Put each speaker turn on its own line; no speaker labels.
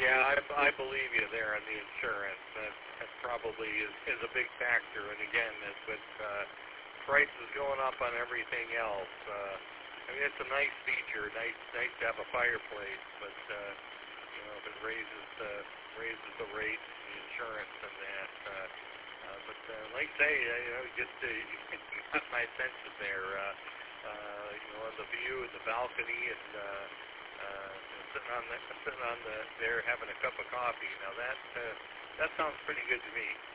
Yeah, I believe you there on the insurance. That probably is a big factor. And again, as with prices going up on everything else, I mean it's a nice feature, nice to have a fireplace, but if it raises the rate, the insurance, and that. But like I say, you got my attention there. The view and the balcony, and sitting on there having a cup of coffee. Now that sounds pretty good to me.